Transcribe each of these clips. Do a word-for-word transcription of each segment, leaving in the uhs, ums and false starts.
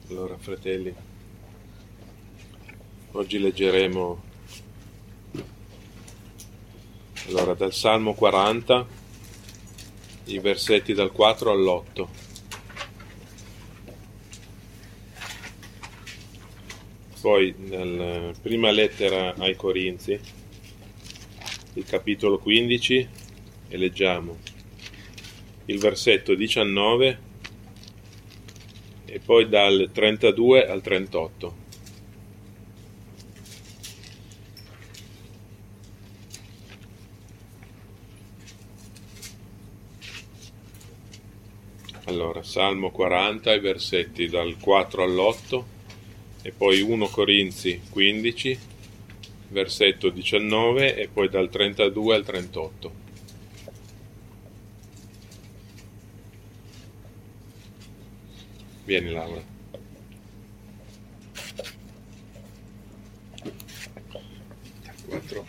Allora, fratelli, oggi leggeremo allora, dal Salmo quaranta, i versetti dal quattro all'otto. Poi, nella prima lettera ai Corinzi, il capitolo quindici, e leggiamo il versetto diciannove e poi dal trentadue al trentotto. Allora, Salmo quaranta, i versetti dal quattro all'otto, e poi primo Corinzi quindici, versetto diciannove, e poi dal trentadue al trentotto. Vieni, Laura. quattro.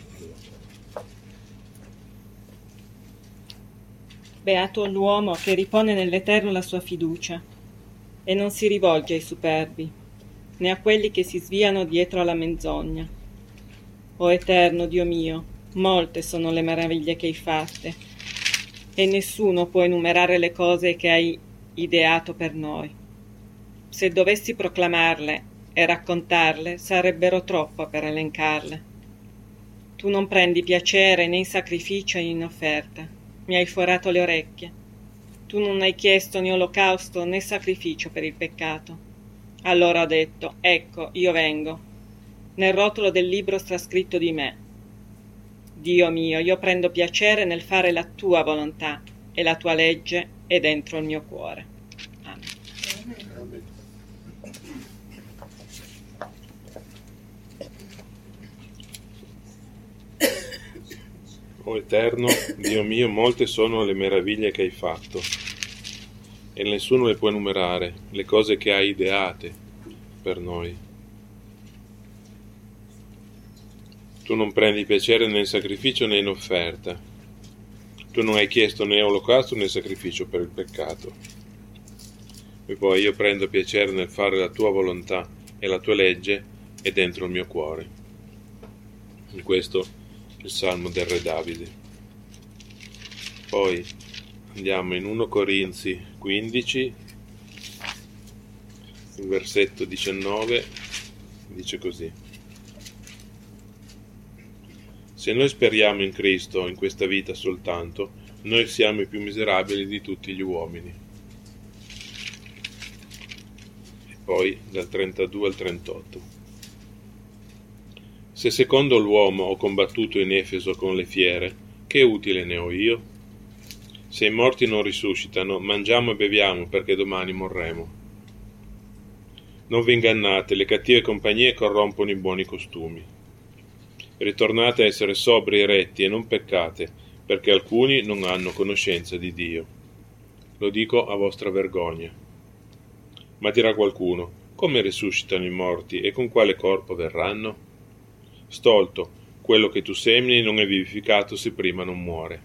Beato l'uomo che ripone nell'Eterno la sua fiducia e non si rivolge ai superbi, né a quelli che si sviano dietro alla menzogna. O Eterno, Dio mio, molte sono le meraviglie che hai fatte, e nessuno può enumerare le cose che hai ideato per noi. Se dovessi proclamarle e raccontarle, sarebbero troppo per elencarle. Tu non prendi piacere né in sacrificio né in offerta. Mi hai forato le orecchie. Tu non hai chiesto né olocausto né sacrificio per il peccato. Allora ho detto, ecco, io vengo. Nel rotolo del libro sta scritto di me. Dio mio, io prendo piacere nel fare la tua volontà, e la tua legge è dentro il mio cuore. Amen. Amen. O Eterno, Dio mio, molte sono le meraviglie che hai fatto, e nessuno le può enumerare, le cose che hai ideate per noi. Tu non prendi piacere né in sacrificio né in offerta. Tu non hai chiesto né olocausto né sacrificio per il peccato. E poi io prendo piacere nel fare la tua volontà, e la tua legge è dentro il mio cuore. In questo il Salmo del Re Davide. Poi andiamo in primo Corinzi quindici, il versetto diciannove, dice così: se noi speriamo in Cristo in questa vita soltanto, noi siamo i più miserabili di tutti gli uomini. E poi dal trentadue al trentotto. Se secondo l'uomo ho combattuto in Efeso con le fiere, che utile ne ho io? Se i morti non risuscitano, mangiamo e beviamo, perché domani morremo. Non vi ingannate, le cattive compagnie corrompono i buoni costumi. Ritornate a essere sobri e retti, e non peccate, perché alcuni non hanno conoscenza di Dio. Lo dico a vostra vergogna. Ma dirà qualcuno, come risuscitano i morti, e con quale corpo verranno? Stolto, quello che tu semini non è vivificato se prima non muore.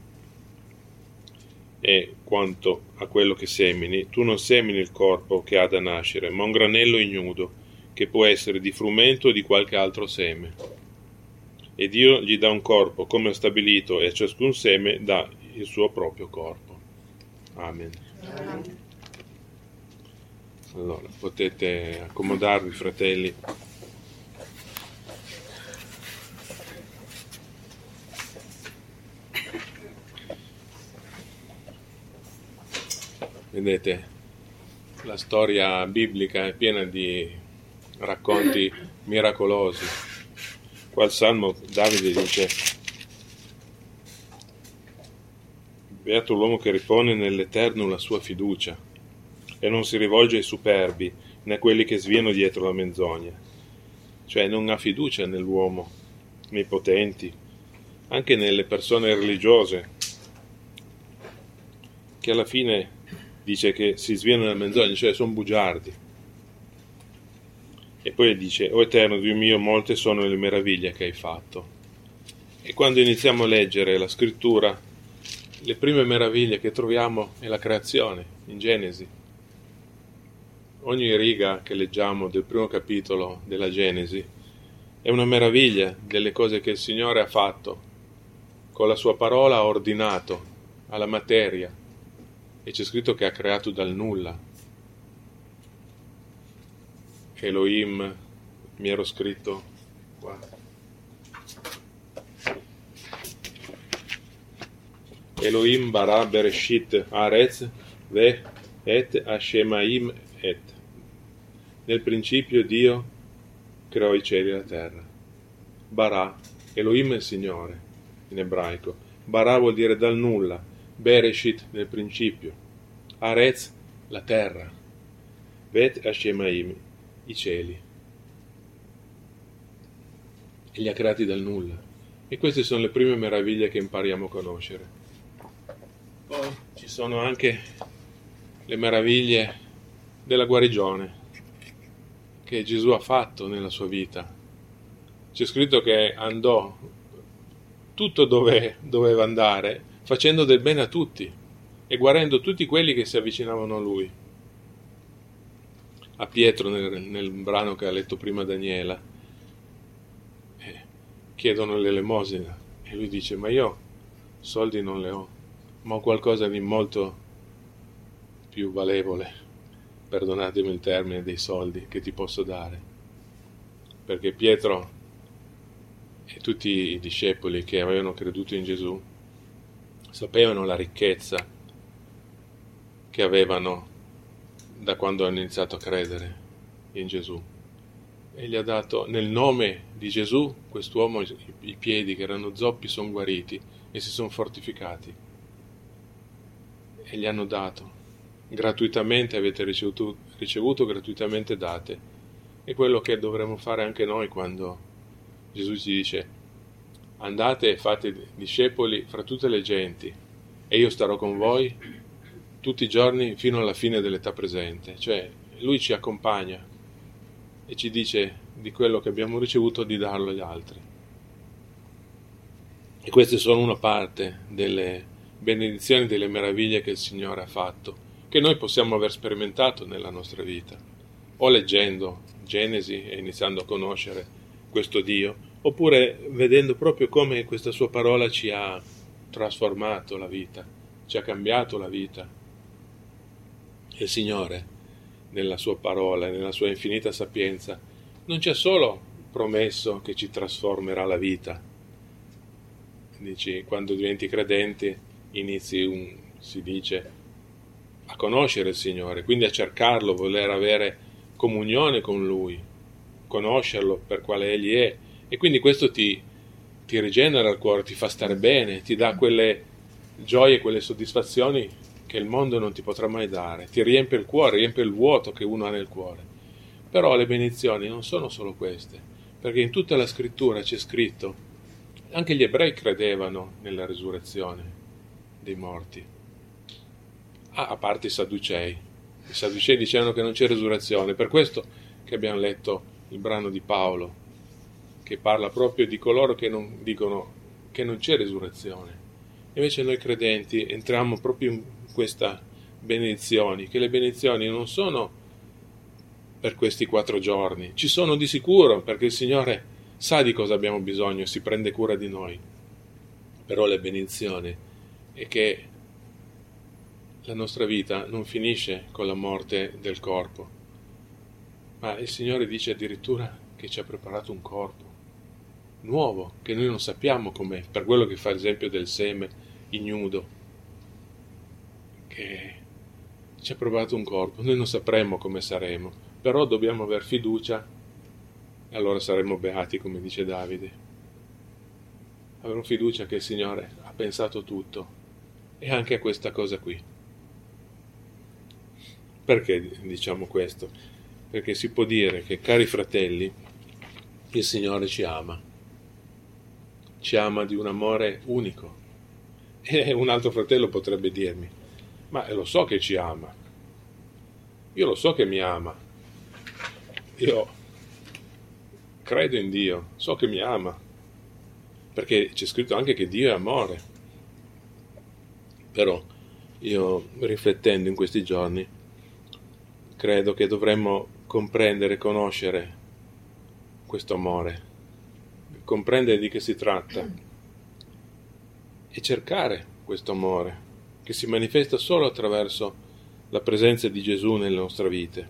E quanto a quello che semini, tu non semini il corpo che ha da nascere, ma un granello ignudo, che può essere di frumento o di qualche altro seme. E Dio gli dà un corpo come ha stabilito, e a ciascun seme dà il suo proprio corpo. Amen. Amen. Allora, potete accomodarvi, fratelli. Vedete, la storia biblica è piena di racconti miracolosi. Qua il Salmo Davide dice: beato l'uomo che ripone nell'Eterno la sua fiducia e non si rivolge ai superbi né a quelli che sviano dietro la menzogna. Cioè non ha fiducia nell'uomo, nei potenti, anche nelle persone religiose, che alla fine dice che si sviano nella menzogna, cioè sono bugiardi. E poi dice: o Eterno, Dio mio, molte sono le meraviglie che hai fatto. E quando iniziamo a leggere la scrittura, le prime meraviglie che troviamo è la creazione, in Genesi. ogni riga che leggiamo del primo capitolo della Genesi è una meraviglia delle cose che il Signore ha fatto. Con la sua parola ha ordinato alla materia, e c'è scritto che ha creato dal nulla. Elohim, mi ero scritto qua. Elohim bara bereshit haaretz ve et hashemaim et. Nel principio Dio creò i cieli e la terra. Bara, Elohim è il Signore in ebraico. Bara vuol dire dal nulla. Bereshit nel principio. Haaretz la terra. Vet hashemaim i cieli. E li ha creati dal nulla. E queste sono le prime meraviglie che impariamo a conoscere. Poi ci sono anche le meraviglie della guarigione che Gesù ha fatto nella sua vita. C'è scritto che andò tutto dove doveva andare, facendo del bene a tutti e guarendo tutti quelli che si avvicinavano a lui. A Pietro, nel, nel brano che ha letto prima Daniela, eh, chiedono l'elemosina e lui dice: ma io soldi non le ho, ma ho qualcosa di molto più valevole, perdonatemi il termine, dei soldi che ti posso dare. Perché Pietro e tutti i discepoli che avevano creduto in Gesù sapevano la ricchezza che avevano da quando hanno iniziato a credere in Gesù, e gli ha dato nel nome di Gesù. Quest'uomo, i piedi che erano zoppi sono guariti e si sono fortificati, e gli hanno dato gratuitamente. Avete ricevuto, ricevuto gratuitamente date. È quello che dovremmo fare anche noi quando Gesù ci dice: andate e fate discepoli fra tutte le genti e io starò con voi tutti i giorni fino alla fine dell'età presente. Cioè lui ci accompagna e ci dice di quello che abbiamo ricevuto di darlo agli altri. E queste sono una parte delle benedizioni, delle meraviglie che il Signore ha fatto, che noi possiamo aver sperimentato nella nostra vita, o leggendo Genesi e iniziando a conoscere questo Dio, oppure vedendo proprio come questa sua parola ci ha trasformato la vita, ci ha cambiato la vita. Il Signore, nella sua parola e nella sua infinita sapienza, non ci ha solo promesso che ci trasformerà la vita. Dici, quando diventi credente inizi, un, si dice, a conoscere il Signore, quindi a cercarlo, voler avere comunione con Lui, conoscerlo per quale Egli è, e quindi questo ti, ti rigenera il cuore, ti fa stare bene, ti dà quelle gioie, quelle soddisfazioni che il mondo non ti potrà mai dare, ti riempie il cuore, riempie il vuoto che uno ha nel cuore. Però le benedizioni non sono solo queste, perché in tutta la scrittura c'è scritto, anche gli ebrei credevano nella risurrezione dei morti, ah, a parte i Sadducei. I Sadducei dicevano che non c'è risurrezione, per questo che abbiamo letto il brano di Paolo, che parla proprio di coloro che non dicono che non c'è risurrezione. Invece noi credenti entriamo proprio in queste benedizioni, che le benedizioni non sono per questi quattro giorni, ci sono di sicuro, perché il Signore sa di cosa abbiamo bisogno e si prende cura di noi. Però le benedizioni è che la nostra vita non finisce con la morte del corpo, ma il Signore dice addirittura che ci ha preparato un corpo nuovo, che noi non sappiamo com'è, per quello che fa l'esempio del seme ignudo, che ci ha preparato un corpo, noi non sapremo come saremo, però dobbiamo aver fiducia e allora saremo beati, come dice Davide. Avremo fiducia che il Signore ha pensato tutto, e anche a questa cosa qui. Perché diciamo questo? Perché si può dire che, cari fratelli, il Signore ci ama, ci ama di un amore unico. E un altro fratello potrebbe dirmi: ma lo so che ci ama, io lo so che mi ama, io credo in Dio, so che mi ama, perché c'è scritto anche che Dio è amore. Però io, riflettendo in questi giorni, credo che dovremmo comprendere e conoscere questo amore, comprendere di che si tratta e cercare questo amore che si manifesta solo attraverso la presenza di Gesù nelle nostre vite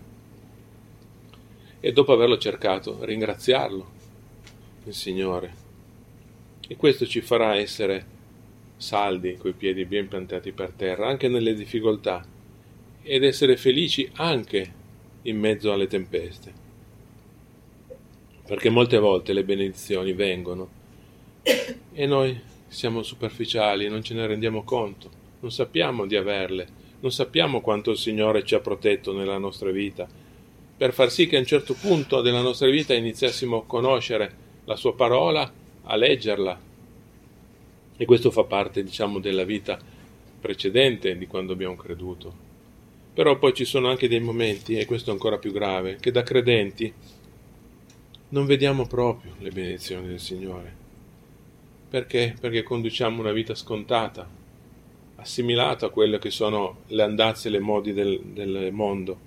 e dopo averlo cercato ringraziarlo, il Signore, e questo ci farà essere saldi coi piedi ben piantati per terra anche nelle difficoltà ed essere felici anche in mezzo alle tempeste, perché molte volte le benedizioni vengono e noi siamo superficiali, non ce ne rendiamo conto, non sappiamo di averle, non sappiamo quanto il Signore ci ha protetto nella nostra vita, per far sì che a un certo punto della nostra vita iniziassimo a conoscere la sua parola, a leggerla, e questo fa parte, diciamo, della vita precedente di quando abbiamo creduto. Però poi ci sono anche dei momenti, e questo è ancora più grave, che da credenti non vediamo proprio le benedizioni del Signore. Perché? Perché conduciamo una vita scontata, assimilata a quelle che sono le andazze e le modi del, del mondo.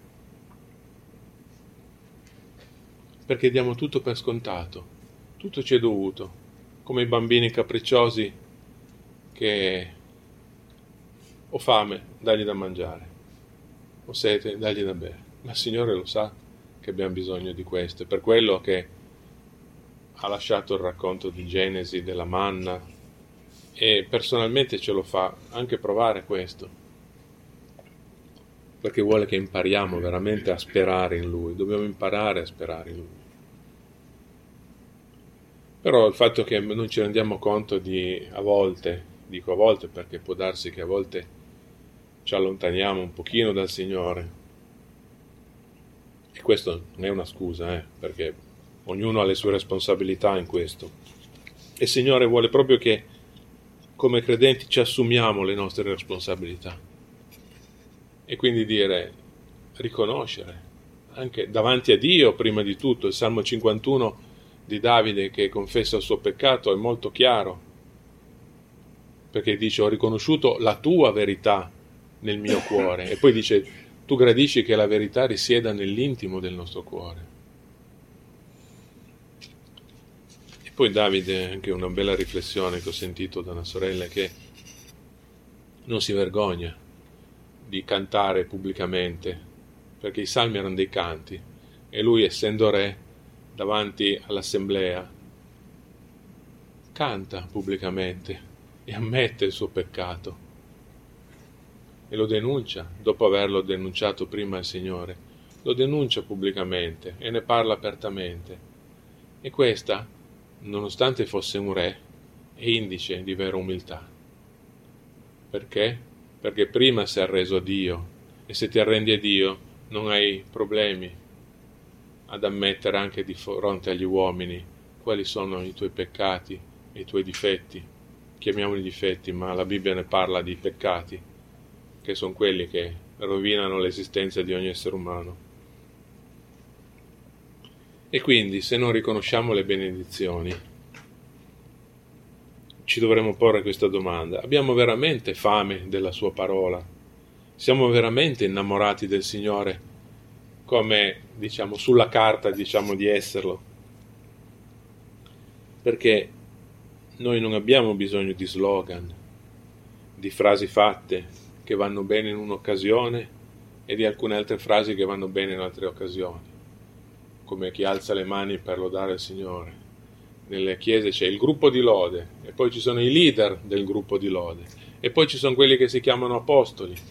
Perché diamo tutto per scontato, tutto ci è dovuto, come i bambini capricciosi che ho fame, dagli da mangiare, ho sete, dagli da bere. Ma il Signore lo sa che abbiamo bisogno di questo, è per quello che ha lasciato il racconto di Genesi, della manna, e personalmente ce lo fa anche provare questo, perché vuole che impariamo veramente a sperare in Lui, dobbiamo imparare a sperare in Lui. Però il fatto che non ci rendiamo conto di, a volte, dico a volte perché può darsi che a volte ci allontaniamo un pochino dal Signore, e questo non è una scusa, eh, perché ognuno ha le sue responsabilità in questo, e il Signore vuole proprio che come credenti ci assumiamo le nostre responsabilità, e quindi dire, riconoscere anche davanti a Dio prima di tutto. Il Salmo cinquantuno di Davide, che confessa il suo peccato, è molto chiaro, perché dice: ho riconosciuto la tua verità nel mio cuore, e poi dice: tu gradisci che la verità risieda nell'intimo del nostro cuore. E poi Davide, anche una bella riflessione che ho sentito da una sorella, che non si vergogna di cantare pubblicamente, perché i salmi erano dei canti, e lui, essendo re, davanti all'assemblea, canta pubblicamente e ammette il suo peccato e lo denuncia. Dopo averlo denunciato prima al Signore, lo denuncia pubblicamente e ne parla apertamente, e questa, nonostante fosse un re, è indice di vera umiltà. Perché? Perché prima si è arreso a Dio, e se ti arrendi a Dio non hai problemi ad ammettere anche di fronte agli uomini quali sono i tuoi peccati e i tuoi difetti. Chiamiamoli difetti, ma la Bibbia ne parla di peccati, che sono quelli che rovinano l'esistenza di ogni essere umano. E quindi, se non riconosciamo le benedizioni, ci dovremmo porre questa domanda: abbiamo veramente fame della sua parola? Siamo veramente innamorati del Signore come, diciamo, sulla carta diciamo di esserlo? Perché noi non abbiamo bisogno di slogan, di frasi fatte che vanno bene in un'occasione e di alcune altre frasi che vanno bene in altre occasioni, come chi alza le mani per lodare il Signore. Nelle chiese c'è il gruppo di lode, e poi ci sono i leader del gruppo di lode, e poi ci sono quelli che si chiamano apostoli.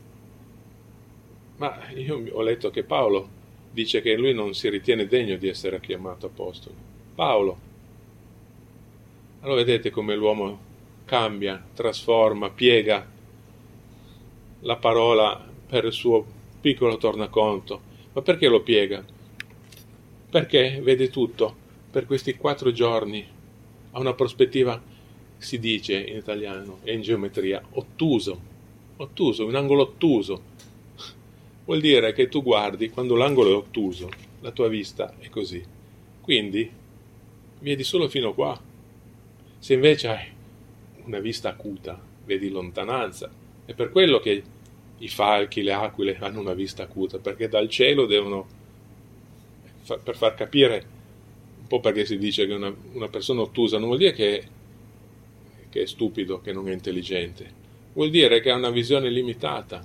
Ma io ho letto che Paolo dice che lui non si ritiene degno di essere chiamato apostolo. Paolo. Allora vedete come l'uomo cambia, trasforma, piega la parola per il suo piccolo tornaconto. Ma perché lo piega? Perché vede tutto per questi quattro giorni a una prospettiva, si dice in italiano e in geometria, ottuso. Ottuso, un angolo ottuso. Vuol dire che tu guardi, quando l'angolo è ottuso, la tua vista è così. Quindi vedi solo fino qua. Se invece hai una vista acuta, vedi lontananza. È per quello che i falchi, le aquile hanno una vista acuta, perché dal cielo devono, per far capire un po' perché si dice che una, una persona ottusa non vuol dire che, che è stupido, che non è intelligente, vuol dire che ha una visione limitata.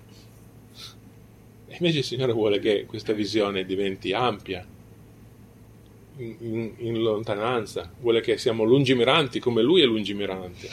E invece il Signore vuole che questa visione diventi ampia, in, in, in lontananza, vuole che siamo lungimiranti come Lui è lungimirante.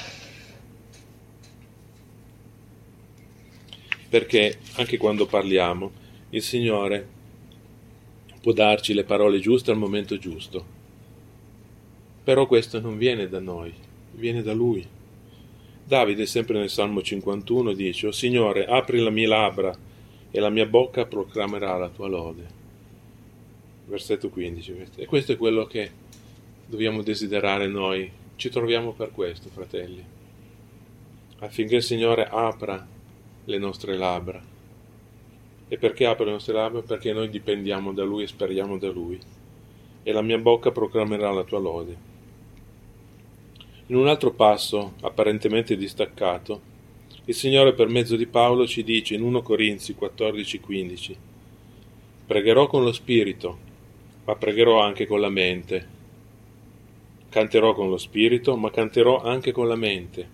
Perché anche quando parliamo, il Signore può darci le parole giuste al momento giusto. Però questo non viene da noi, viene da Lui. Davide, sempre nel Salmo cinquantuno, dice: «O Signore, apri le mie labbra e la mia bocca proclamerà la tua lode». Versetto quindici. E questo è quello che dobbiamo desiderare noi. Ci troviamo per questo, fratelli, affinché il Signore apra le nostre labbra. E perché apre le nostre labbra? Perché noi dipendiamo da Lui e speriamo da Lui. E la mia bocca proclamerà la tua lode. In un altro passo, apparentemente distaccato, il Signore per mezzo di Paolo ci dice in primo Corinzi quattordici quindici: «Pregherò con lo spirito, ma pregherò anche con la mente. Canterò con lo spirito, ma canterò anche con la mente».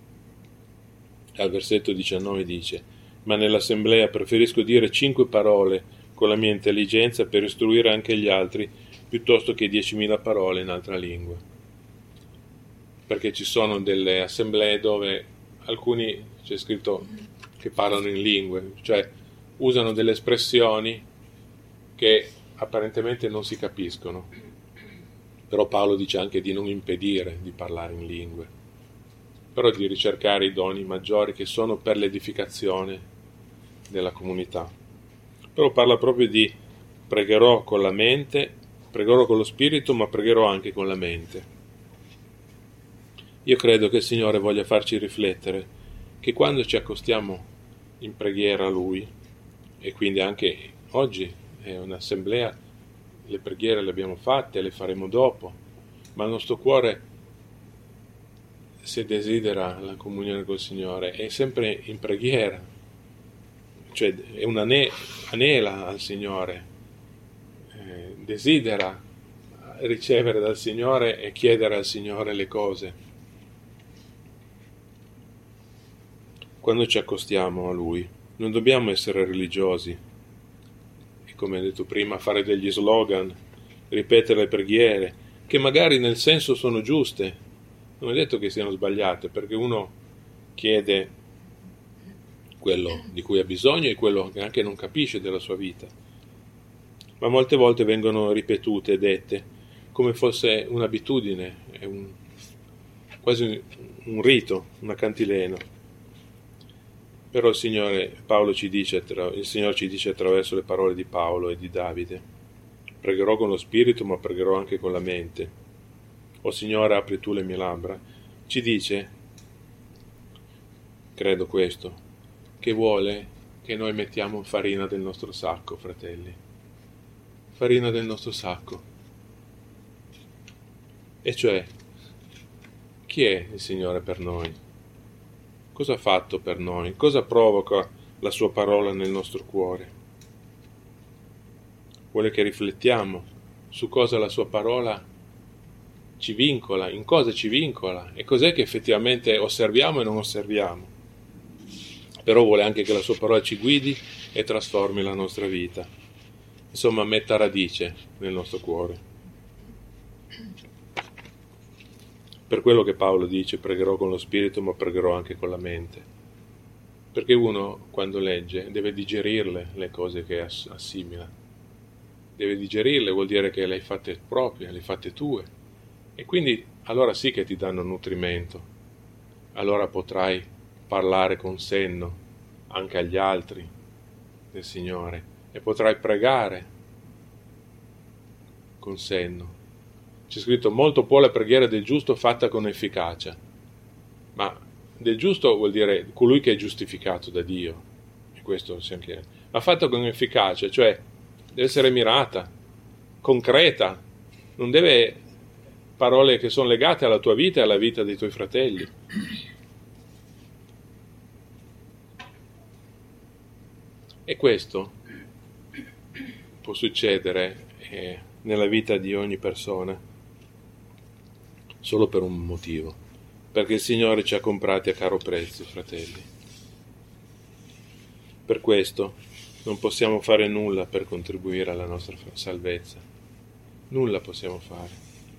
Al versetto diciannove dice: «Ma nell'assemblea preferisco dire cinque parole con la mia intelligenza per istruire anche gli altri, piuttosto che diecimila parole in altra lingua». Perché ci sono delle assemblee dove alcuni, c'è scritto, che parlano in lingue, cioè usano delle espressioni che apparentemente non si capiscono. Però Paolo dice anche di non impedire di parlare in lingue, però di ricercare i doni maggiori che sono per l'edificazione della comunità. Però parla proprio di pregherò con la mente, pregherò con lo spirito, ma pregherò anche con la mente. Io credo che il Signore voglia farci riflettere che quando ci accostiamo in preghiera a Lui, e quindi anche oggi è un'assemblea, le preghiere le abbiamo fatte, le faremo dopo, ma il nostro cuore, se desidera la comunione col Signore, è sempre in preghiera, cioè è un ane- anela al Signore, eh, desidera ricevere dal Signore e chiedere al Signore le cose. Quando ci accostiamo a Lui non dobbiamo essere religiosi e, come detto prima, fare degli slogan, ripetere le preghiere che magari nel senso sono giuste, non è detto che siano sbagliate, perché uno chiede quello di cui ha bisogno e quello che anche non capisce della sua vita, ma molte volte vengono ripetute e dette come fosse un'abitudine, è un, quasi un rito, una cantilena. Però il Signore, Paolo ci dice, il Signore ci dice attraverso le parole di Paolo e di Davide: pregherò con lo spirito, ma pregherò anche con la mente. O Signore, apri tu le mie labbra. Ci dice, credo questo, che vuole che noi mettiamo farina del nostro sacco, fratelli. Farina del nostro sacco. E cioè, chi è il Signore per noi? Cosa ha fatto per noi? Cosa provoca la sua parola nel nostro cuore? Vuole che riflettiamo su cosa la sua parola ci vincola, in cosa ci vincola e cos'è che effettivamente osserviamo e non osserviamo. Però vuole anche che la sua parola ci guidi e trasformi la nostra vita. Insomma, metta radice nel nostro cuore. Per quello che Paolo dice: pregherò con lo spirito, ma pregherò anche con la mente. Perché uno, quando legge, deve digerirle le cose che assimila. Deve digerirle, vuol dire che le hai fatte proprie, le hai fatte tue. E quindi allora sì che ti danno nutrimento. Allora potrai parlare con senno anche agli altri del Signore e potrai pregare con senno. C'è scritto: molto può la preghiera del giusto fatta con efficacia. Ma del giusto vuol dire colui che è giustificato da Dio, e questo si anche, ma fatta con efficacia, cioè deve essere mirata, concreta, non deve parole che sono legate alla tua vita e alla vita dei tuoi fratelli. E questo può succedere eh, nella vita di ogni persona solo per un motivo, perché il Signore ci ha comprati a caro prezzo, fratelli. Per questo non possiamo fare nulla per contribuire alla nostra salvezza, nulla possiamo fare,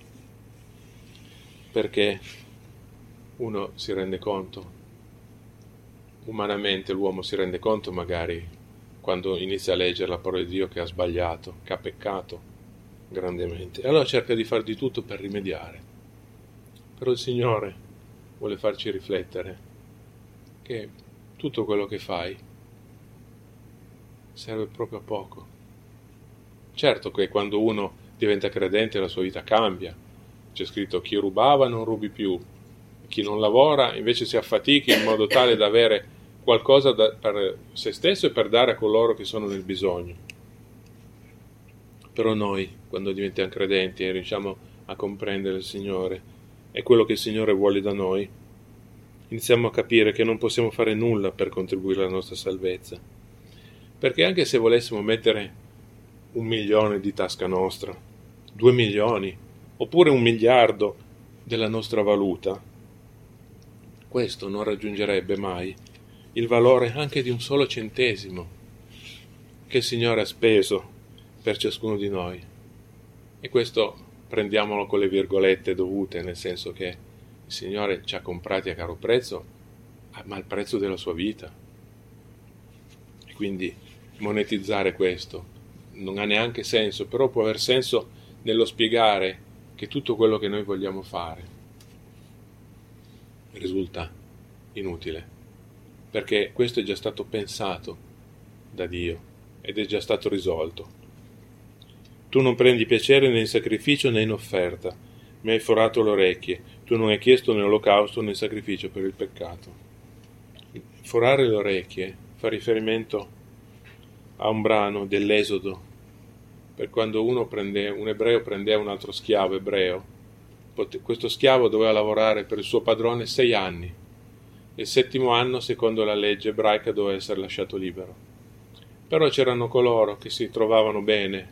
perché uno si rende conto, umanamente l'uomo si rende conto magari quando inizia a leggere la parola di Dio che ha sbagliato, che ha peccato grandemente, e allora cerca di far di tutto per rimediare. Però il Signore vuole farci riflettere che tutto quello che fai serve proprio a poco. Certo che quando uno diventa credente la sua vita cambia. C'è scritto: chi rubava non rubi più, chi non lavora invece si affatichi in modo tale da avere qualcosa da, per se stesso e per dare a coloro che sono nel bisogno. Però noi, quando diventiamo credenti e riusciamo a comprendere il Signore e quello che il Signore vuole da noi, iniziamo a capire che non possiamo fare nulla per contribuire alla nostra salvezza. Perché anche se volessimo mettere un milione di tasca nostra, due milioni, oppure un miliardo della nostra valuta, questo non raggiungerebbe mai il valore anche di un solo centesimo che il Signore ha speso per ciascuno di noi. E questo prendiamolo con le virgolette dovute, nel senso che il Signore ci ha comprati a caro prezzo, ma al prezzo della sua vita. E quindi monetizzare questo non ha neanche senso, però può aver senso nello spiegare che tutto quello che noi vogliamo fare risulta inutile, perché questo è già stato pensato da Dio ed è già stato risolto. Tu non prendi piacere né in sacrificio né in offerta, mi hai forato le orecchie, tu non hai chiesto né olocausto né sacrificio per il peccato. Forare le orecchie fa riferimento a un brano dell'Esodo, per quando uno prende, un ebreo prendeva un altro schiavo ebreo, questo schiavo doveva lavorare per il suo padrone sei anni, e il settimo anno, secondo la legge ebraica, doveva essere lasciato libero. Però c'erano coloro che si trovavano bene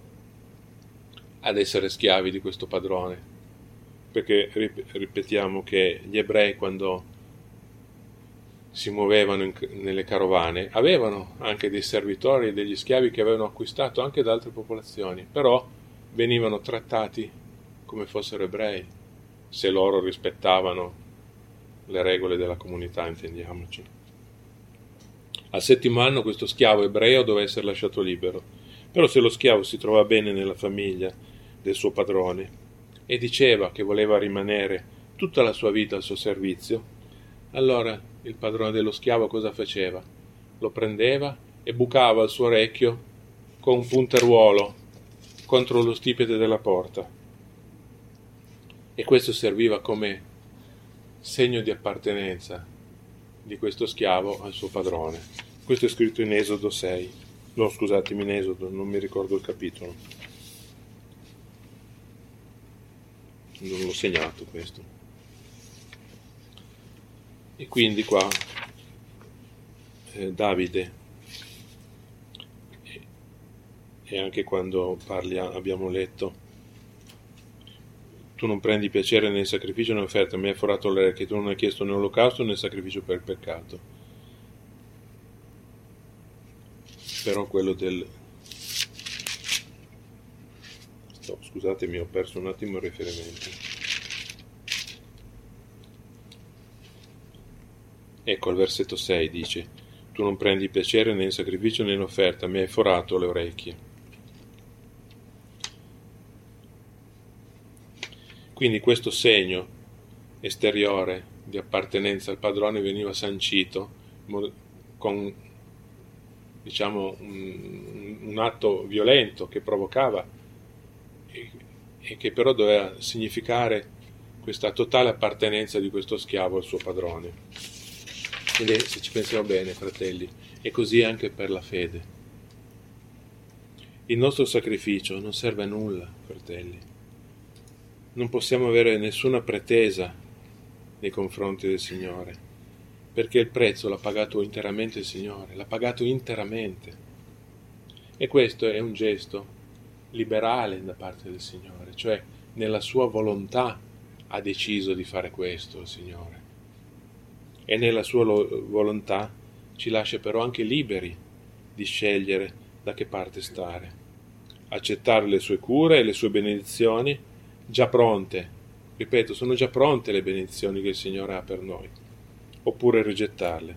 ad essere schiavi di questo padrone, perché ripetiamo che gli ebrei, quando si muovevano in, nelle carovane, avevano anche dei servitori e degli schiavi che avevano acquistato anche da altre popolazioni, però venivano trattati come fossero ebrei, se loro rispettavano le regole della comunità, intendiamoci. Al settimo anno questo schiavo ebreo doveva essere lasciato libero, però se lo schiavo si trova bene nella famiglia del suo padrone e diceva che voleva rimanere tutta la sua vita al suo servizio, allora il padrone dello schiavo cosa faceva? Lo prendeva e bucava il suo orecchio con un punteruolo contro lo stipite della porta, e questo serviva come segno di appartenenza di questo schiavo al suo padrone. Questo è scritto in Esodo sei, no scusatemi, in Esodo, non mi ricordo il capitolo, non l'ho segnato questo. E quindi qua eh, Davide, e anche quando parli, abbiamo letto: tu non prendi piacere nel sacrificio né offerta, mi hai forato le orecchie, tu non hai chiesto né olocausto né sacrificio per il peccato. Però quello del no, scusatemi, ho perso un attimo il riferimento. Ecco, al versetto sei dice: tu non prendi piacere né in sacrificio né in offerta, mi hai forato le orecchie. Quindi questo segno esteriore di appartenenza al padrone veniva sancito con, diciamo, un, un atto violento che provocava e, e che però doveva significare questa totale appartenenza di questo schiavo al suo padrone. Ed se ci pensiamo bene, fratelli, è così anche per la fede. Il nostro sacrificio non serve a nulla, fratelli. Non possiamo avere nessuna pretesa nei confronti del Signore, perché il prezzo l'ha pagato interamente il Signore, l'ha pagato interamente. E questo è un gesto liberale da parte del Signore, cioè nella sua volontà ha deciso di fare questo il Signore. E nella sua volontà ci lascia però anche liberi di scegliere da che parte stare, accettare le sue cure e le sue benedizioni già pronte, ripeto, sono già pronte le benedizioni che il Signore ha per noi, oppure rigettarle.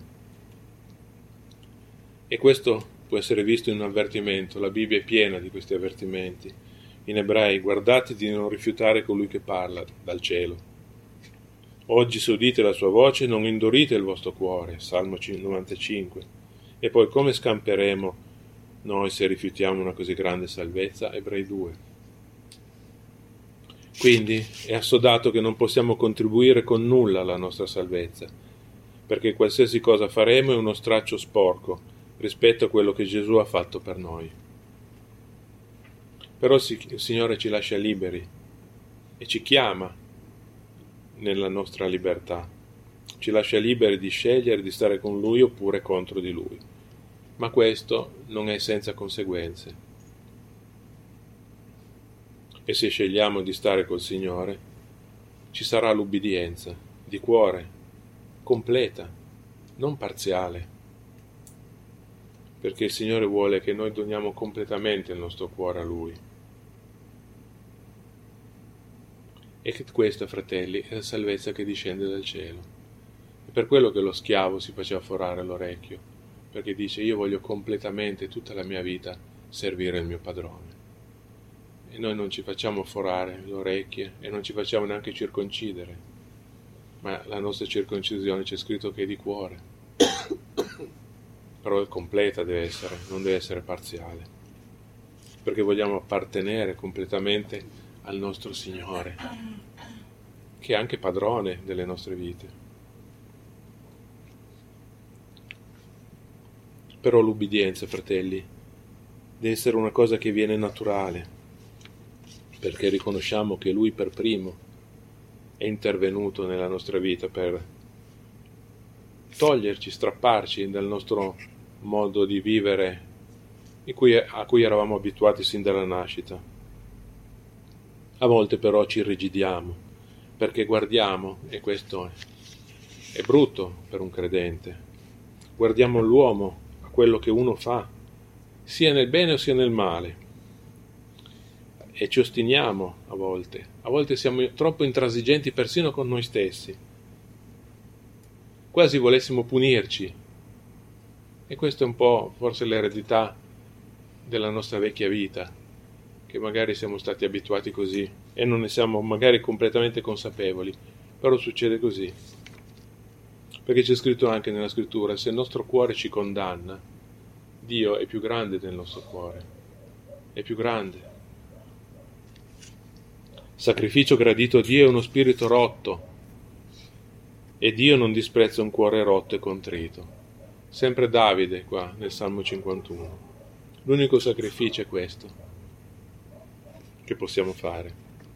E questo può essere visto in un avvertimento, la Bibbia è piena di questi avvertimenti. In Ebrei, guardate di non rifiutare colui che parla dal cielo. Oggi se udite la sua voce non indurite il vostro cuore, Salmo novantacinque. E poi come scamperemo noi se rifiutiamo una così grande salvezza? Ebrei due. Quindi è assodato che non possiamo contribuire con nulla alla nostra salvezza, perché qualsiasi cosa faremo è uno straccio sporco rispetto a quello che Gesù ha fatto per noi. Però il Signore ci lascia liberi e ci chiama nella nostra libertà, ci lascia liberi di scegliere di stare con Lui oppure contro di Lui, ma questo non è senza conseguenze. E se scegliamo di stare col Signore, ci sarà l'ubbidienza di cuore, completa, non parziale, perché il Signore vuole che noi doniamo completamente il nostro cuore a Lui. E che questa, fratelli, è la salvezza che discende dal cielo. È per quello che lo schiavo si faceva forare l'orecchio, perché dice: io voglio completamente tutta la mia vita servire il mio padrone. E noi non ci facciamo forare le orecchie e non ci facciamo neanche circoncidere, ma la nostra circoncisione c'è scritto che è di cuore. Però è completa, deve essere, non deve essere parziale, perché vogliamo appartenere completamente al nostro Signore, che è anche padrone delle nostre vite. Però l'ubbidienza, fratelli, deve essere una cosa che viene naturale, perché riconosciamo che Lui per primo è intervenuto nella nostra vita per toglierci, strapparci dal nostro modo di vivere in cui, a cui eravamo abituati sin dalla nascita. A volte però ci irrigidiamo, perché guardiamo, e questo è, è brutto per un credente, guardiamo l'uomo, a quello che uno fa, sia nel bene o sia nel male, e ci ostiniamo a volte, a volte siamo troppo intransigenti persino con noi stessi, quasi volessimo punirci, e questo è un po' forse l'eredità della nostra vecchia vita, che magari siamo stati abituati così e non ne siamo magari completamente consapevoli, però succede così, perché c'è scritto anche nella scrittura: se il nostro cuore ci condanna, Dio è più grande del nostro cuore, è più grande. Sacrificio gradito a Dio è uno spirito rotto, e Dio non disprezza un cuore rotto e contrito. Sempre Davide qua nel Salmo cinquantuno. L'unico sacrificio è questo che possiamo fare.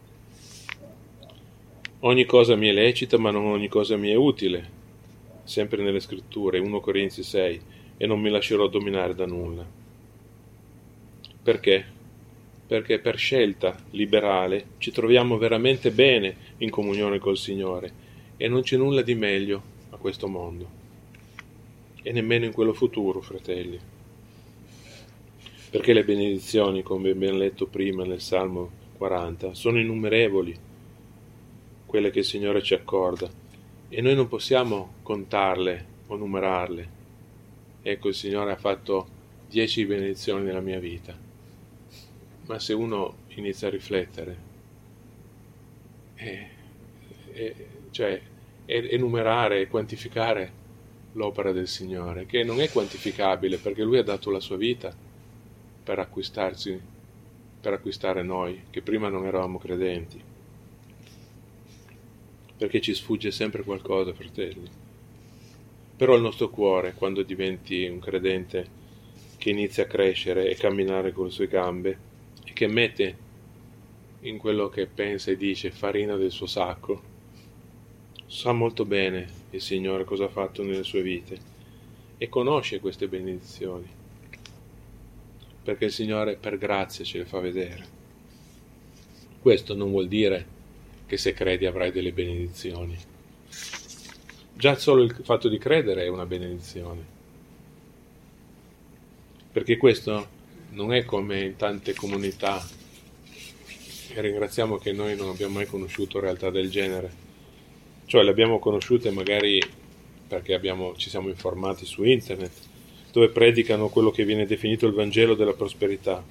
Ogni cosa mi è lecita, ma non ogni cosa mi è utile, sempre nelle scritture, primo Corinzi sei, e non mi lascerò dominare da nulla. Perché? Perché per scelta liberale ci troviamo veramente bene in comunione col Signore e non c'è nulla di meglio a questo mondo, e nemmeno in quello futuro, fratelli. Perché le benedizioni, come abbiamo letto prima nel Salmo quaranta, sono innumerevoli, quelle che il Signore ci accorda, e noi non possiamo contarle o numerarle. Ecco, il Signore ha fatto dieci benedizioni nella mia vita, ma se uno inizia a riflettere, è, è, cioè enumerare e quantificare l'opera del Signore, che non è quantificabile, perché Lui ha dato la sua vita per acquistarci, per acquistare noi, che prima non eravamo credenti. Perché ci sfugge sempre qualcosa, fratelli. Però il nostro cuore, quando diventi un credente che inizia a crescere e camminare con le sue gambe, e che mette in quello che pensa e dice farina del suo sacco, sa molto bene il Signore cosa ha fatto nelle sue vite e conosce queste benedizioni, perché il Signore per grazia ce le fa vedere. Questo non vuol dire che se credi avrai delle benedizioni. Già solo il fatto di credere è una benedizione, perché questo non è come in tante comunità, e ringraziamo che noi non abbiamo mai conosciuto realtà del genere, cioè le abbiamo conosciute magari perché abbiamo, ci siamo informati su internet, dove predicano quello che viene definito il Vangelo della prosperità,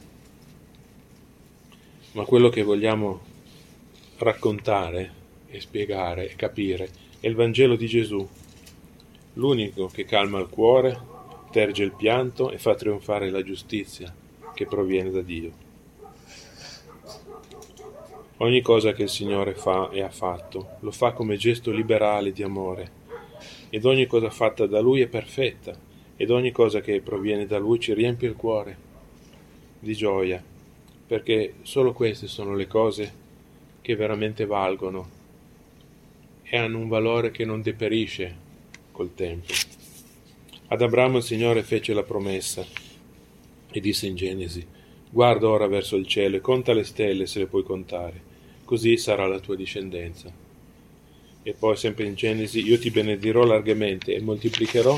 ma quello che vogliamo raccontare e spiegare e capire è il Vangelo di Gesù, l'unico che calma il cuore, terge il pianto e fa trionfare la giustizia che proviene da Dio. Ogni cosa che il Signore fa e ha fatto, lo fa come gesto liberale di amore, ed ogni cosa fatta da Lui è perfetta, ed ogni cosa che proviene da Lui ci riempie il cuore di gioia, perché solo queste sono le cose che veramente valgono e hanno un valore che non deperisce col tempo. Ad Abramo il Signore fece la promessa e disse in Genesi: guarda ora verso il cielo e conta le stelle se le puoi contare, così sarà la tua discendenza. E poi sempre in Genesi: io ti benedirò largamente e moltiplicherò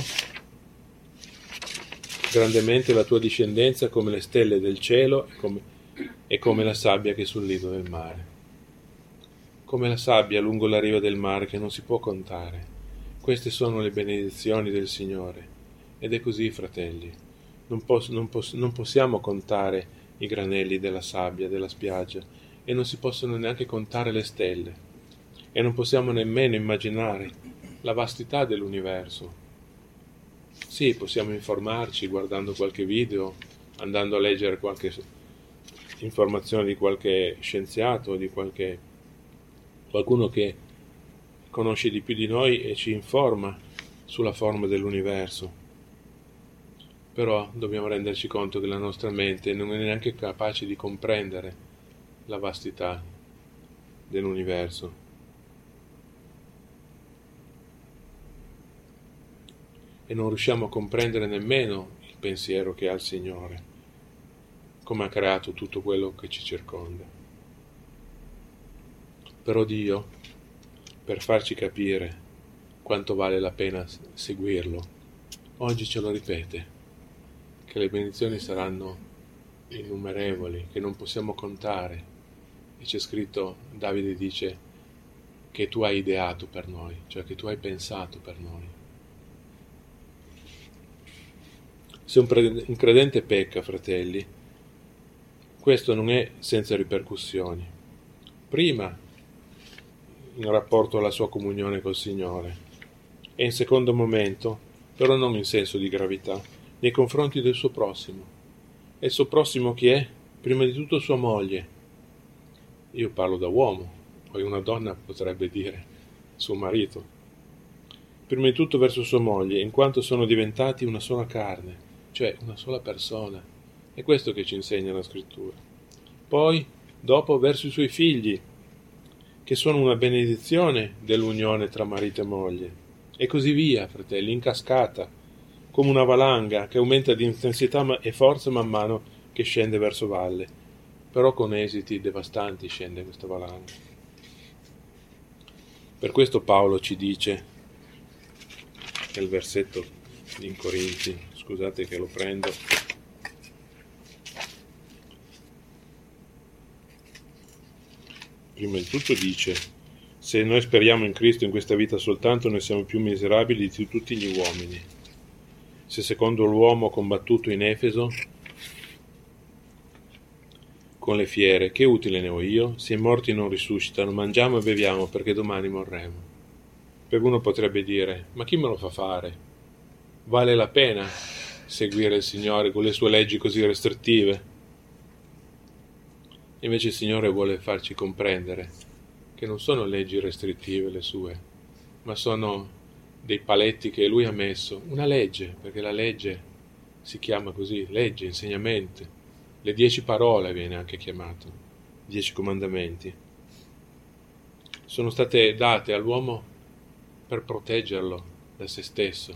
grandemente la tua discendenza come le stelle del cielo e come, e come la sabbia che è sul lido del mare. Come la sabbia lungo la riva del mare che non si può contare. Queste sono le benedizioni del Signore. Ed è così, fratelli. Non, pos- non, pos- non possiamo contare i granelli della sabbia, della spiaggia, e non si possono neanche contare le stelle. E non possiamo nemmeno immaginare la vastità dell'universo. Sì, possiamo informarci guardando qualche video, andando a leggere qualche informazione di qualche scienziato, di qualche qualcuno che conosce di più di noi e ci informa sulla forma dell'universo. Però dobbiamo renderci conto che la nostra mente non è neanche capace di comprendere la vastità dell'universo. E non riusciamo a comprendere nemmeno il pensiero che ha il Signore, come ha creato tutto quello che ci circonda. Però Dio, per farci capire quanto vale la pena seguirlo, oggi ce lo ripete, che le benedizioni saranno innumerevoli, che non possiamo contare. E c'è scritto, Davide dice, che tu hai ideato per noi, cioè che tu hai pensato per noi. Se un credente pecca, fratelli, questo non è senza ripercussioni. Prima, in rapporto alla sua comunione col Signore, e in secondo momento, però non in senso di gravità, nei confronti del suo prossimo. E il suo prossimo chi è? Prima di tutto sua moglie. Io parlo da uomo, poi una donna potrebbe dire suo marito. Prima di tutto verso sua moglie, in quanto sono diventati una sola carne, cioè una sola persona. È questo che ci insegna la Scrittura. Poi, dopo, verso i suoi figli, che sono una benedizione dell'unione tra marito e moglie, e così via, fratelli, in cascata, come una valanga che aumenta di intensità e forza man mano che scende verso valle, però con esiti devastanti scende questa valanga. Per questo Paolo ci dice, nel versetto in Corinzi, scusate che lo prendo, prima di tutto dice: se noi speriamo in Cristo in questa vita soltanto, noi siamo più miserabili di tutti gli uomini. Se secondo l'uomo combattuto in Efeso con le fiere, che utile ne ho io? Se i morti non risuscitano, mangiamo e beviamo perché domani morremo. Per uno potrebbe dire: ma chi me lo fa fare? Vale la pena seguire il Signore con le sue leggi così restrittive? Invece il Signore vuole farci comprendere che non sono leggi restrittive le sue, ma sono dei paletti che Lui ha messo, una legge, perché la legge si chiama così, legge, insegnamento, le dieci parole viene anche chiamato, dieci comandamenti. Sono state date all'uomo per proteggerlo da se stesso.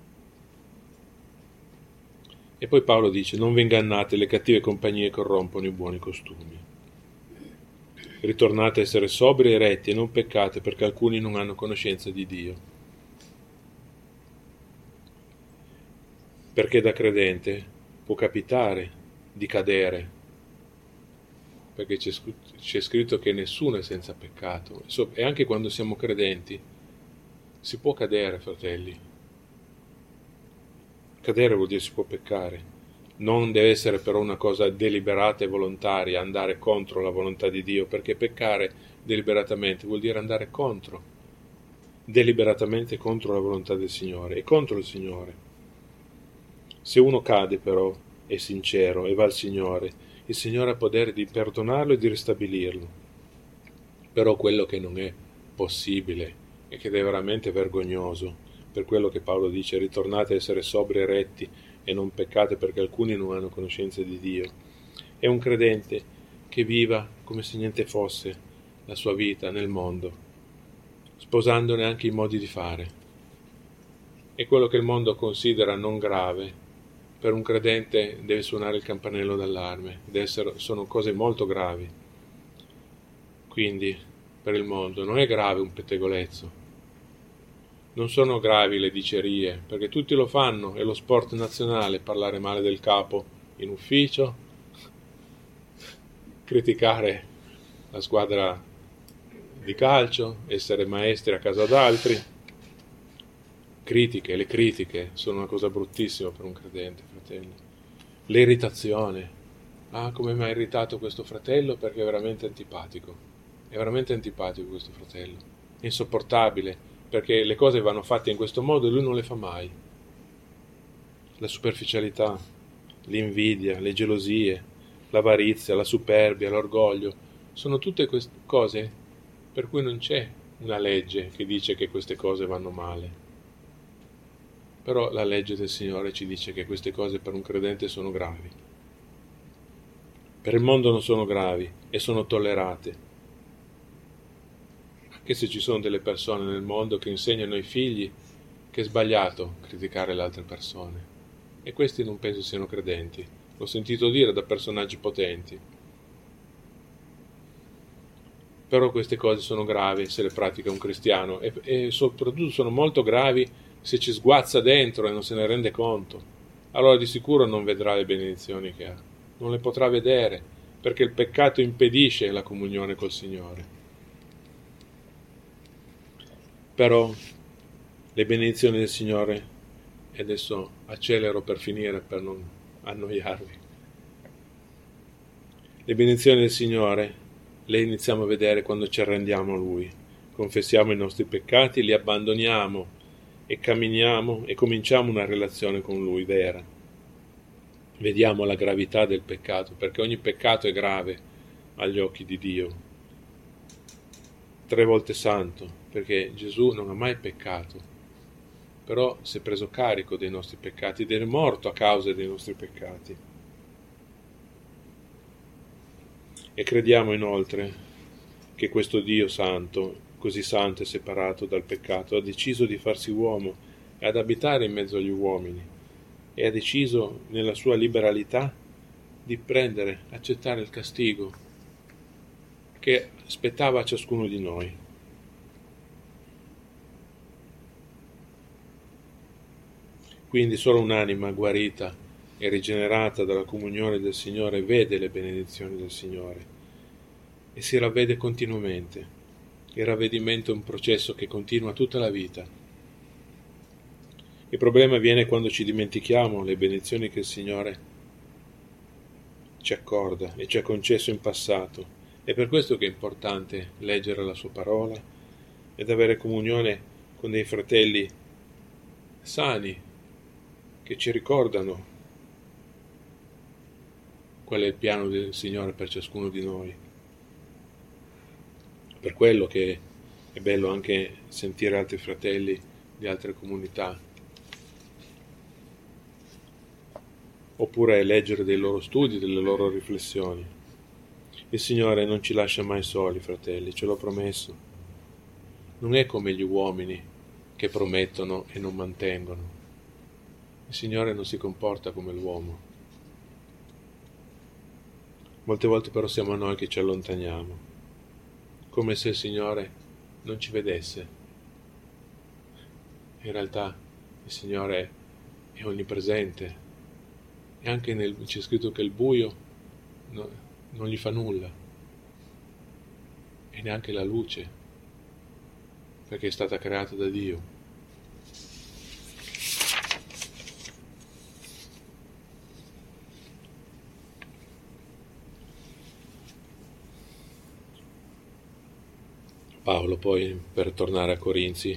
E poi Paolo dice: non vi ingannate, le cattive compagnie corrompono i buoni costumi. Ritornate a essere sobri e retti e non peccate, perché alcuni non hanno conoscenza di Dio. Perché da credente può capitare di cadere, perché c'è, c'è scritto che nessuno è senza peccato, e anche quando siamo credenti si può cadere, fratelli. Cadere vuol dire si può peccare. Non deve essere però una cosa deliberata e volontaria, andare contro la volontà di Dio, perché peccare deliberatamente vuol dire andare contro, deliberatamente contro la volontà del Signore e contro il Signore. Se uno cade però, è sincero e va al Signore, il Signore ha potere di perdonarlo e di ristabilirlo. Però quello che non è possibile e che è veramente vergognoso, per quello che Paolo dice: ritornate a essere sobri e retti e non peccate, perché alcuni non hanno conoscenza di Dio, è un credente che viva come se niente fosse la sua vita nel mondo, sposandone anche i modi di fare. E quello che il mondo considera non grave, per un credente deve suonare il campanello d'allarme, deve essere, sono cose molto gravi. Quindi per il mondo non è grave un pettegolezzo, non sono gravi le dicerie, perché tutti lo fanno, è lo sport nazionale parlare male del capo in ufficio, criticare la squadra di calcio, essere maestri a casa d'altri. Critiche, le critiche sono una cosa bruttissima per un credente, fratelli. L'irritazione. Ah, come mi ha irritato questo fratello, perché è veramente antipatico. È veramente antipatico questo fratello. È insopportabile, perché le cose vanno fatte in questo modo e lui non le fa mai. La superficialità, l'invidia, le gelosie, l'avarizia, la superbia, l'orgoglio, sono tutte queste cose per cui non c'è una legge che dice che queste cose vanno male. Però la legge del Signore ci dice che queste cose per un credente sono gravi. Per il mondo non sono gravi e sono tollerate. Anche se ci sono delle persone nel mondo che insegnano ai figli che è sbagliato criticare le altre persone. E questi non penso siano credenti. L'ho sentito dire da personaggi potenti. Però queste cose sono gravi se le pratica un cristiano e, e soprattutto sono molto gravi se ci sguazza dentro e non se ne rende conto. Allora di sicuro non vedrà le benedizioni che ha, non le potrà vedere, perché il peccato impedisce la comunione col Signore. Però le benedizioni del Signore, e adesso accelero per finire per non annoiarvi, le benedizioni del Signore le iniziamo a vedere quando ci arrendiamo a Lui, confessiamo i nostri peccati, li abbandoniamo e camminiamo e cominciamo una relazione con Lui vera. Vediamo la gravità del peccato, perché ogni peccato è grave agli occhi di Dio. Tre volte santo, perché Gesù non ha mai peccato, però si è preso carico dei nostri peccati ed è morto a causa dei nostri peccati. E crediamo inoltre che questo Dio santo, così santo e separato dal peccato, ha deciso di farsi uomo e ad abitare in mezzo agli uomini, e ha deciso nella sua liberalità di prendere, accettare il castigo che spettava a ciascuno di noi. Quindi solo un'anima guarita e rigenerata dalla comunione del Signore vede le benedizioni del Signore e si ravvede continuamente. Il ravvedimento è un processo che continua tutta la vita. Il problema viene quando ci dimentichiamo le benedizioni che il Signore ci accorda e ci ha concesso in passato. È per questo che è importante leggere la sua parola ed avere comunione con dei fratelli sani che ci ricordano qual è il piano del Signore per ciascuno di noi. Per quello che è bello anche sentire altri fratelli di altre comunità, oppure leggere dei loro studi, delle loro riflessioni. Il Signore non ci lascia mai soli, fratelli, ce l'ho promesso. Non è come gli uomini che promettono e non mantengono. Il Signore non si comporta come l'uomo. Molte volte però siamo noi che ci allontaniamo, come se il Signore non ci vedesse. In realtà il Signore è onnipresente e anche nel, c'è scritto che il buio no, non gli fa nulla, e neanche la luce, perché è stata creata da Dio. Paolo poi, per tornare a Corinzi,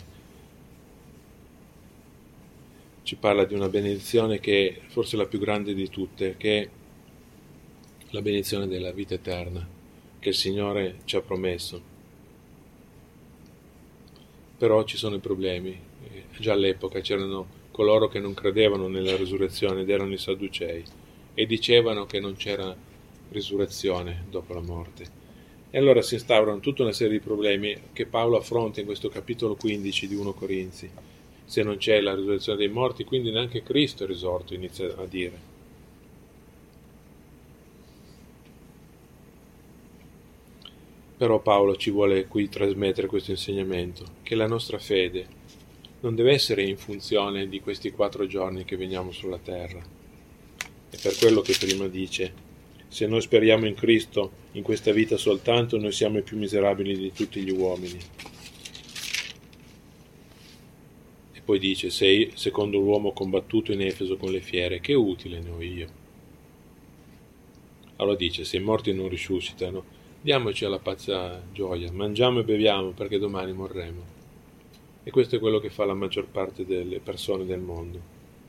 ci parla di una benedizione che è forse la più grande di tutte, che è la benedizione della vita eterna, che il Signore ci ha promesso. Però ci sono i problemi. Già all'epoca c'erano coloro che non credevano nella risurrezione ed erano i Sadducei e dicevano che non c'era risurrezione dopo la morte. E allora si instaurano tutta una serie di problemi che Paolo affronta in questo capitolo quindici di primo Corinzi. Se non c'è la risurrezione dei morti, quindi neanche Cristo è risorto, inizia a dire. Però Paolo ci vuole qui trasmettere questo insegnamento, che la nostra fede non deve essere in funzione di questi quattro giorni che veniamo sulla terra. E per quello che prima dice: se noi speriamo in Cristo in questa vita soltanto, noi siamo i più miserabili di tutti gli uomini. E poi dice: se secondo l'uomo combattuto in Efeso con le fiere, che utile ne ho io? Allora dice: se i morti non risuscitano, diamoci alla pazza gioia, mangiamo e beviamo perché domani morremo. E questo è quello che fa la maggior parte delle persone del mondo.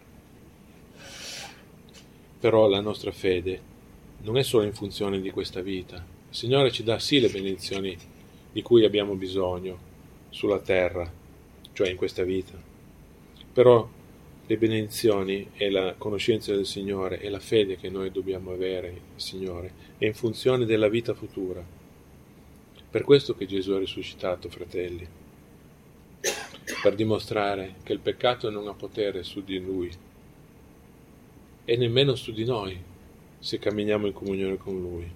Però la nostra fede non è solo in funzione di questa vita. Il Signore ci dà sì le benedizioni di cui abbiamo bisogno sulla terra, cioè in questa vita. Però le benedizioni e la conoscenza del Signore e la fede che noi dobbiamo avere nel Signore è in funzione della vita futura. Per questo che Gesù è risuscitato, fratelli, per dimostrare che il peccato non ha potere su di Lui e nemmeno su di noi, se camminiamo in comunione con Lui.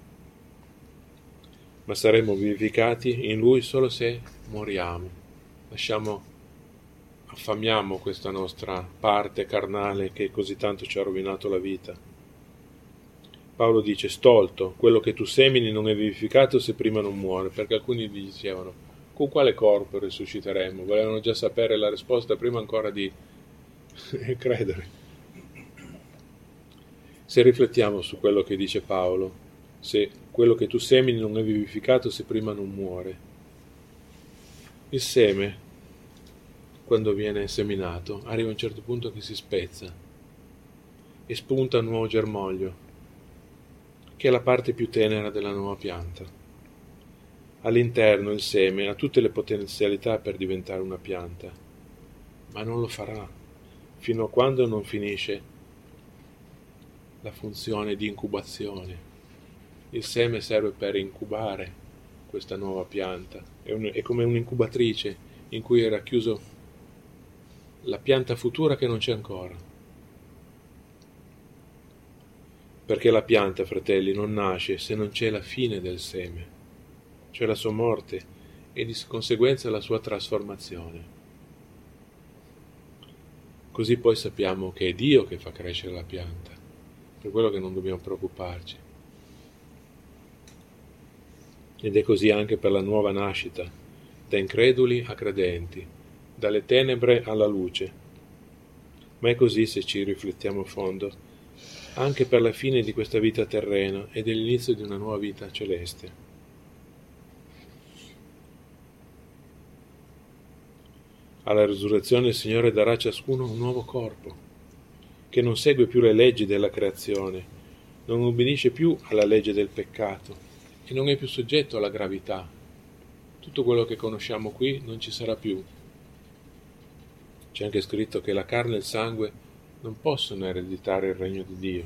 Ma saremo vivificati in Lui solo se moriamo. Lasciamo, affamiamo questa nostra parte carnale che così tanto ci ha rovinato la vita. Paolo dice: stolto, quello che tu semini non è vivificato se prima non muore, perché alcuni gli dicevano: con quale corpo risusciteremo? Volevano già sapere la risposta prima ancora di credere. Se riflettiamo su quello che dice Paolo, se quello che tu semini non è vivificato se prima non muore, il seme, quando viene seminato, arriva a un certo punto che si spezza e spunta un nuovo germoglio, che è la parte più tenera della nuova pianta. All'interno il seme ha tutte le potenzialità per diventare una pianta, ma non lo farà fino a quando non finisce la funzione di incubazione. Il seme serve per incubare questa nuova pianta, è, un, è come un'incubatrice in cui era chiuso la pianta futura che non c'è ancora. Perché la pianta, fratelli, non nasce se non c'è la fine del seme, cioè la sua morte e di conseguenza la sua trasformazione. Così poi sappiamo che è Dio che fa crescere la pianta. Per quello che non dobbiamo preoccuparci. Ed è così anche per la nuova nascita, da increduli a credenti, dalle tenebre alla luce. Ma è così, se ci riflettiamo a fondo, anche per la fine di questa vita terrena e dell'inizio di una nuova vita celeste. Alla risurrezione il Signore darà a ciascuno un nuovo corpo, che non segue più le leggi della creazione, non ubbidisce più alla legge del peccato e non è più soggetto alla gravità. Tutto quello che conosciamo qui non ci sarà più. C'è anche scritto che la carne e il sangue non possono ereditare il regno di Dio.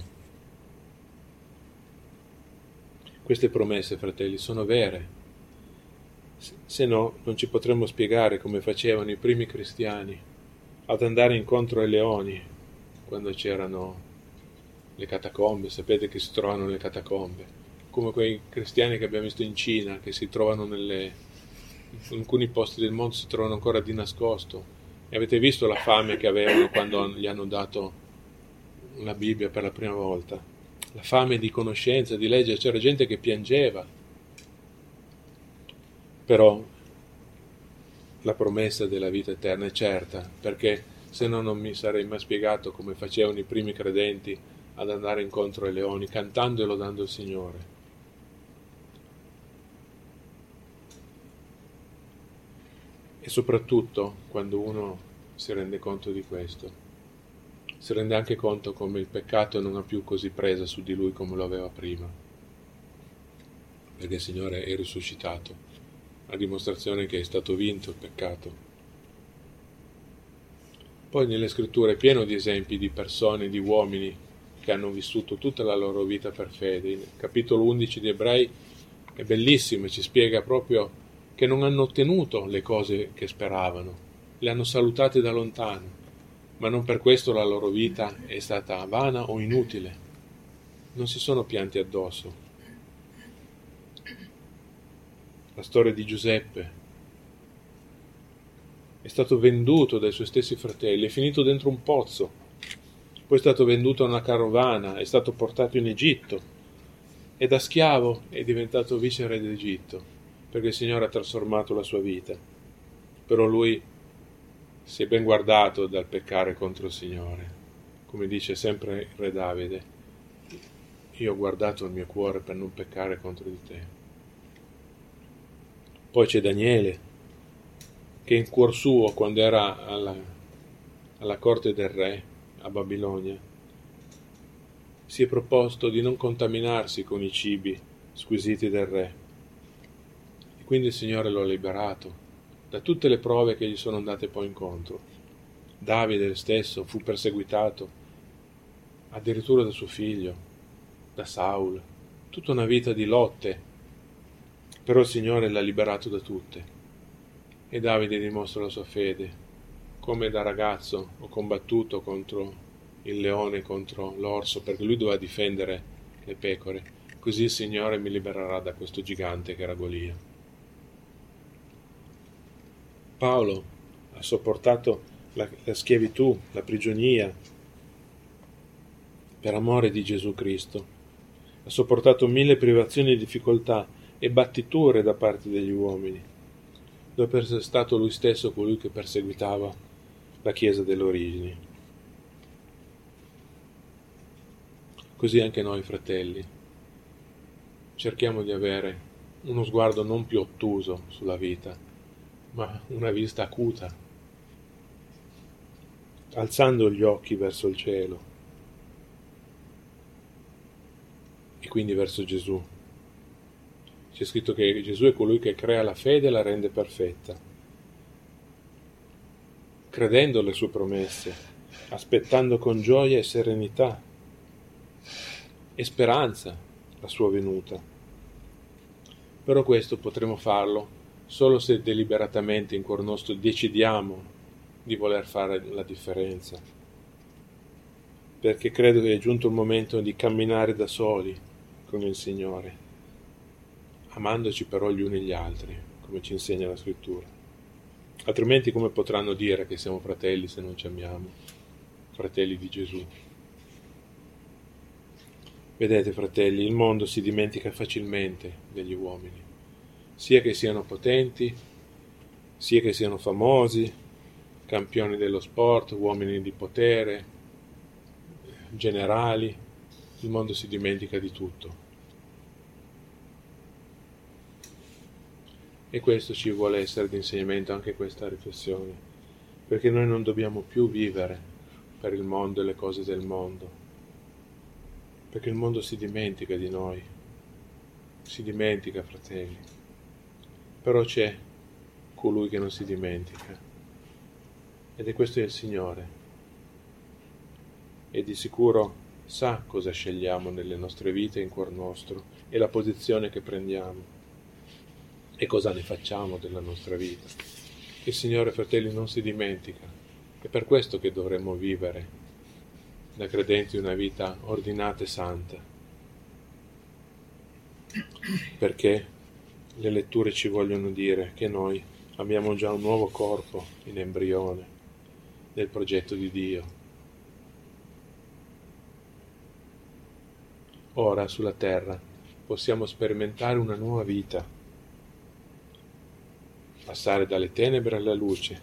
Queste promesse, fratelli, sono vere se no non ci potremmo spiegare come facevano i primi cristiani ad andare incontro ai leoni quando c'erano le catacombe. Sapete che si trovano nelle catacombe, come quei cristiani che abbiamo visto in Cina, che si trovano nelle, in alcuni posti del mondo si trovano ancora di nascosto. E avete visto la fame che avevano quando gli hanno dato la Bibbia per la prima volta? La fame di conoscenza, di leggere. C'era gente che piangeva. Però la promessa della vita eterna è certa, perché se no non mi sarei mai spiegato come facevano i primi credenti ad andare incontro ai leoni, cantando e lodando il Signore. E soprattutto, quando uno si rende conto di questo, si rende anche conto come il peccato non ha più così presa su di lui come lo aveva prima, perché il Signore è risuscitato, a dimostrazione che è stato vinto il peccato. Poi nelle scritture è pieno di esempi di persone, di uomini che hanno vissuto tutta la loro vita per fede. Il capitolo undici di Ebrei è bellissimo e ci spiega proprio che non hanno ottenuto le cose che speravano, le hanno salutate da lontano, ma non per questo la loro vita è stata vana o inutile. Non si sono pianti addosso. La storia di Giuseppe: è stato venduto dai suoi stessi fratelli, è finito dentro un pozzo, poi è stato venduto a una carovana, è stato portato in Egitto e da schiavo è diventato viceré d'Egitto, perché il Signore ha trasformato la sua vita. Però lui si è ben guardato dal peccare contro il Signore, come dice sempre il re Davide: io ho guardato il mio cuore per non peccare contro di te. Poi c'è Daniele, che in cuor suo, quando era alla, alla corte del re a Babilonia, si è proposto di non contaminarsi con i cibi squisiti del re. E quindi il Signore lo ha liberato da tutte le prove che gli sono andate poi incontro. Davide stesso fu perseguitato, addirittura da suo figlio, da Saul, tutta una vita di lotte. Però il Signore l'ha liberato da tutte, e Davide dimostra la sua fede, come da ragazzo ho combattuto contro il leone, contro l'orso, perché lui doveva difendere le pecore, così il Signore mi libererà da questo gigante che era Golia. Paolo ha sopportato la, la schiavitù, la prigionia, per amore di Gesù Cristo, ha sopportato mille privazioni e difficoltà e battiture da parte degli uomini, dopo essere stato lui stesso colui che perseguitava la Chiesa delle origini. Così anche noi, fratelli, cerchiamo di avere uno sguardo non più ottuso sulla vita, ma una vista acuta, alzando gli occhi verso il cielo e quindi verso Gesù. C'è scritto che Gesù è colui che crea la fede e la rende perfetta. Credendo alle sue promesse, aspettando con gioia e serenità e speranza la sua venuta. Però questo potremo farlo solo se deliberatamente in cuor nostro decidiamo di voler fare la differenza. Perché credo che è giunto il momento di camminare da soli con il Signore, amandoci però gli uni gli altri, come ci insegna la Scrittura. Altrimenti come potranno dire che siamo fratelli se non ci amiamo, fratelli di Gesù? Vedete, fratelli, il mondo si dimentica facilmente degli uomini, sia che siano potenti, sia che siano famosi, campioni dello sport, uomini di potere, generali. Il mondo si dimentica di tutto. E questo ci vuole essere di insegnamento, anche questa riflessione, perché noi non dobbiamo più vivere per il mondo e le cose del mondo, perché il mondo si dimentica di noi, si dimentica, fratelli, però c'è colui che non si dimentica, ed è questo è il Signore, e di sicuro sa cosa scegliamo nelle nostre vite in cuor nostro e la posizione che prendiamo. E cosa ne facciamo della nostra vita? Il Signore, fratelli, non si dimentica. È per questo che dovremmo vivere da credenti una vita ordinata e santa. Perché le letture ci vogliono dire che noi abbiamo già un nuovo corpo in embrione nel progetto di Dio. Ora sulla terra possiamo sperimentare una nuova vita, passare dalle tenebre alla luce,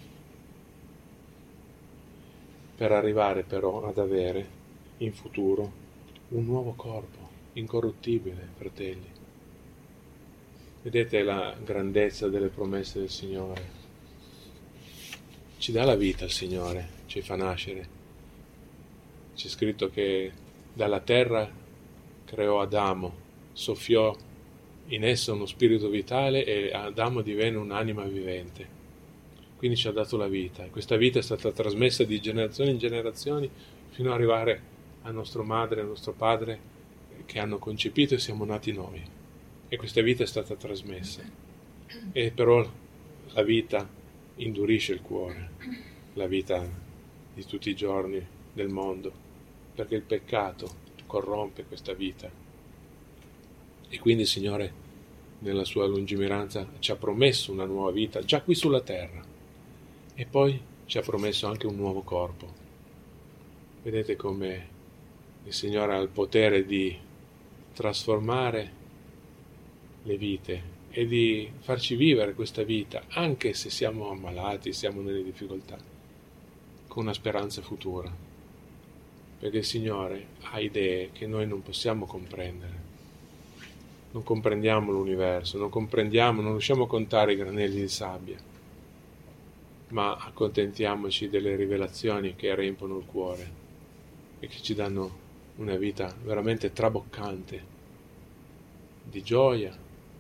per arrivare però ad avere in futuro un nuovo corpo incorruttibile, fratelli. Vedete la grandezza delle promesse del Signore. Ci dà la vita il Signore, ci fa nascere. C'è scritto che dalla terra creò Adamo, soffiò in esso uno spirito vitale e Adamo divenne un'anima vivente. Quindi ci ha dato la vita. E questa vita è stata trasmessa di generazioni in generazioni fino ad arrivare a nostra madre e a nostro padre che hanno concepito e siamo nati noi. E questa vita è stata trasmessa. E però la vita indurisce il cuore, la vita di tutti i giorni del mondo, perché il peccato corrompe questa vita. E quindi il Signore, nella sua lungimiranza, ci ha promesso una nuova vita, già qui sulla terra, e poi ci ha promesso anche un nuovo corpo. Vedete come il Signore ha il potere di trasformare le vite e di farci vivere questa vita, anche se siamo ammalati, siamo nelle difficoltà, con una speranza futura, perché il Signore ha idee che noi non possiamo comprendere. Non comprendiamo l'universo, non comprendiamo, non riusciamo a contare i granelli di sabbia, ma accontentiamoci delle rivelazioni che riempono il cuore e che ci danno una vita veramente traboccante di gioia,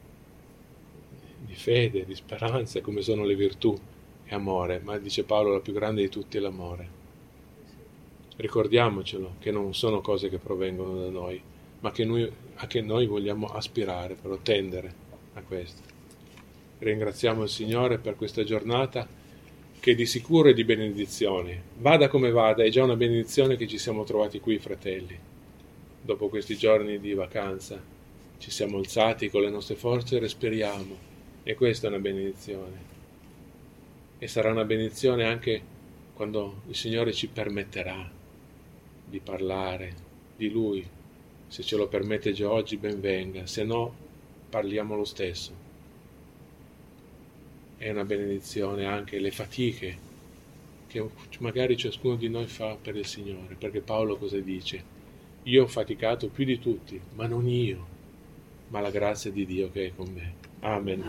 di fede, di speranza, come sono le virtù e amore, ma dice Paolo la più grande di tutti è l'amore. Ricordiamocelo che non sono cose che provengono da noi, ma che noi, a che noi vogliamo aspirare, però tendere a questo. Ringraziamo il Signore per questa giornata che di sicuro è di benedizione. Vada come vada, è già una benedizione che ci siamo trovati qui, fratelli. Dopo questi giorni di vacanza ci siamo alzati con le nostre forze e respiriamo, e questa è una benedizione. E sarà una benedizione anche quando il Signore ci permetterà di parlare di Lui. Se ce lo permette già oggi, ben venga, se no parliamo lo stesso. È una benedizione anche le fatiche che magari ciascuno di noi fa per il Signore, perché Paolo cosa dice? Io ho faticato più di tutti, ma non io, ma la grazia di Dio che è con me. Amen.